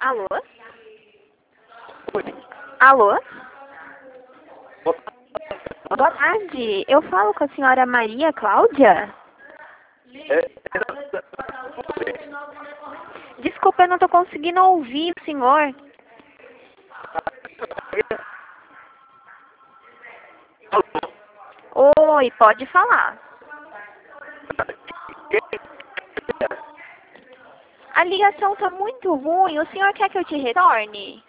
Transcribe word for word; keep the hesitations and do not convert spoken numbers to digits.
Alô? Alô? Boa tarde. Eu falo com a senhora Maria Cláudia? Desculpa, eu não estou conseguindo ouvir o senhor. Oi, pode falar. A ligação está muito ruim. O senhor quer que eu te retorne?